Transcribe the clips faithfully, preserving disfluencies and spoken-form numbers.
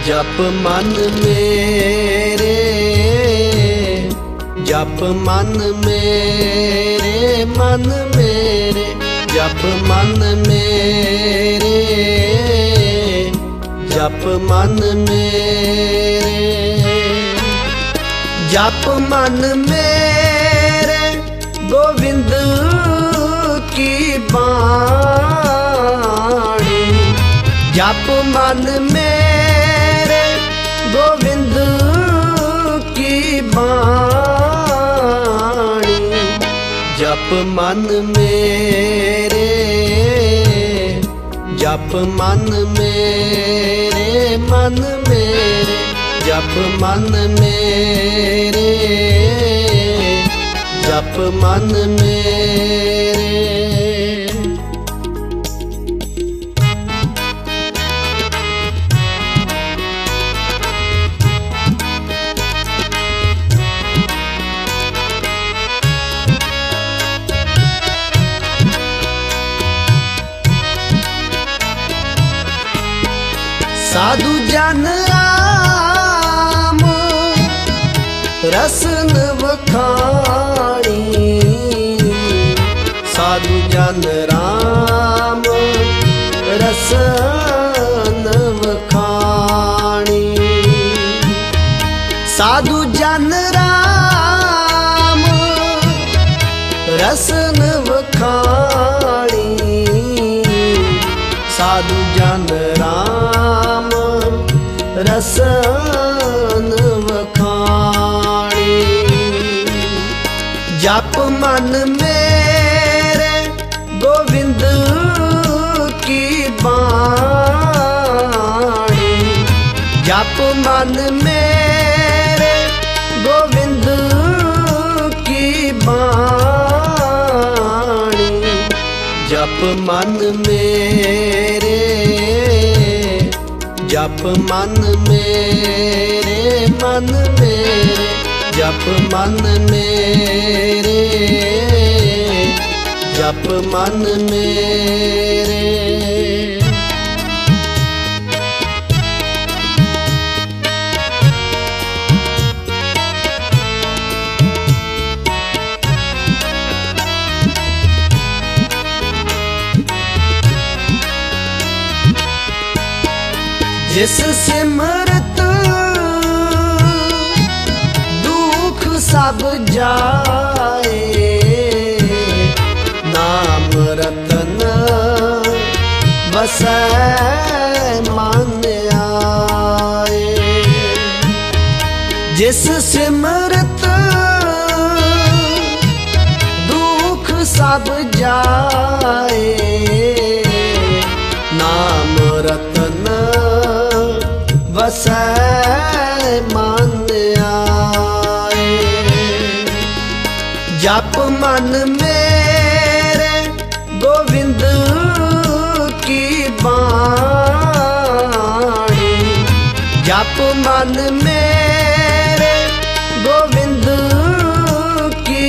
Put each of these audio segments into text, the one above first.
जप मन मेरे, जप मन मेरे, मन मेरे, जप मन मेरे, जप मन मेरे, जप मन मेरे गोविंद की बाणी। जप मन मेरे गोविंद की बाणी। जप मन मेरे, जप मन मेरे, मन मेरे, जप मन मेरे, जप मन मेरे। साधु जन राम रसन वखाणी। साधु जन राम रसन वखाणी। साधु जन राम रसन वखाणी। साधु जन राम रसन वखाणी। जप मन मेरे गोविंद की बाणी। जप मन मेरे गोविंद की बाणी। जप मन मेरे, जप मन मेरे, मन मेरे, जप मन मेरे, जप मन मेरे। जिस सिमरत दुख सब जाए। नाम रतन बसै मन आए। जिस सिमरत दुख सब जाए। नाम रतन बसै मन आए। जप मन मेरे गोविंद की बाणी। जप मन मेरे गोविंद की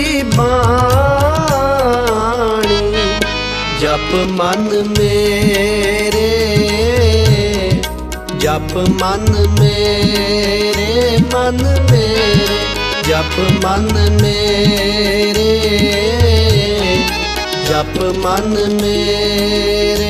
बाणी। जप मन मेरे, जप मन मेरे, मन मेरे, जप मन मेरे, जप मन मेरे।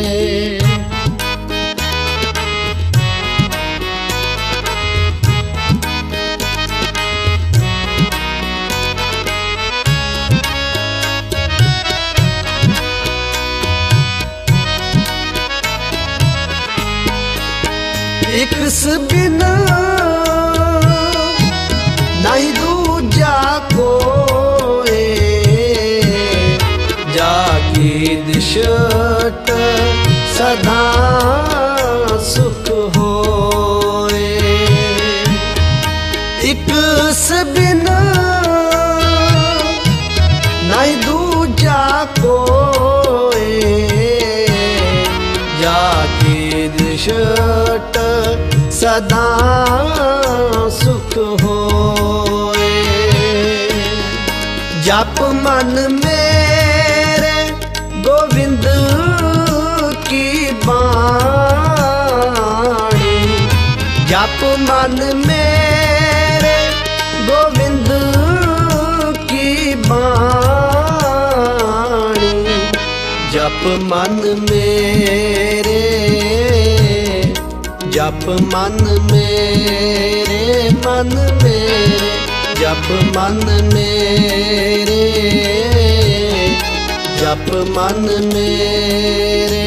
एक बिना नहीं दूजा कोई। जाकी दिशट सदा सुख होए। एक बिना नहीं दूजा कोई। जाकी दिशट सदा सुख होए। जप मन मेरे गोविंद की बाणी। जप मन मेरे गोविंद की बाणी, जप मन मेरे, जप मन मेरे, मन मेरे, जप मन मेरे, जप मन मेरे।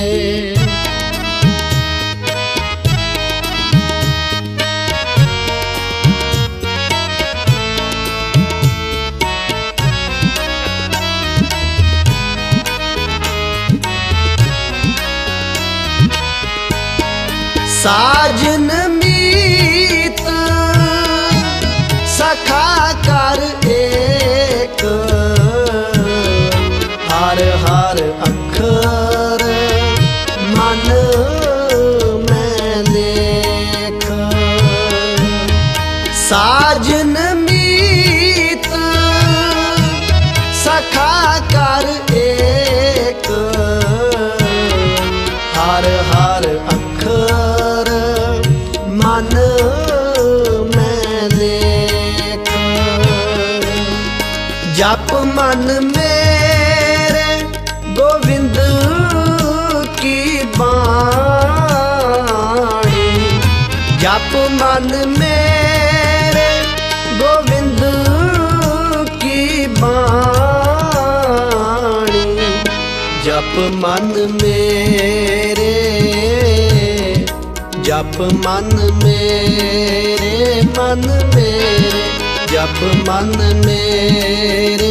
साजन मीत सखा कर एक, हर हर अखर मन में लेख। साजन मीत सखा कर एक, हर हर अखर मन में लेख। जप मन मेरे गोविंद की बाणी, जप मन मेरे गोविंद की बाणी, जप मन मेरे, जप मन मेरे, मन मेरे, जप मन मेरे,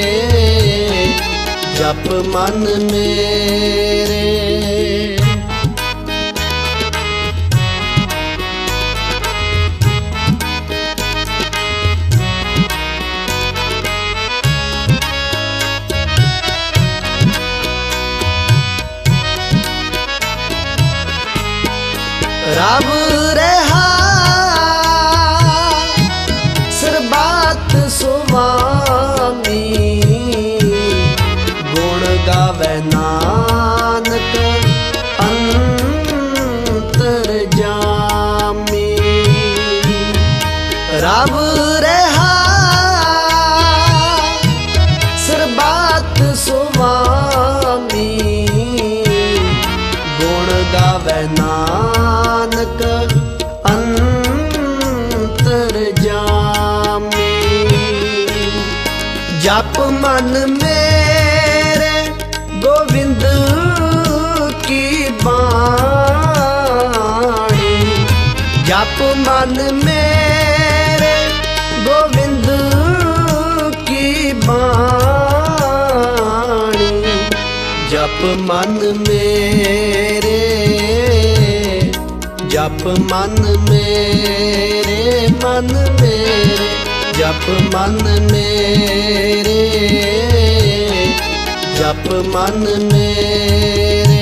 जप मन मेरे। रब रहा सरबत सुवामी, गुण गावे नानक अंतरजामी। रब रहा सरबत सुवामी, गुण गावे नानक अंतरजामी। जप मन मेरे गोविंद की बाणी, जप मन मेरे गोविंद की बाणी, जप मन मेरे, जप मन मेरे, मन मेरे, जप मन मेरे, जप मन मेरे।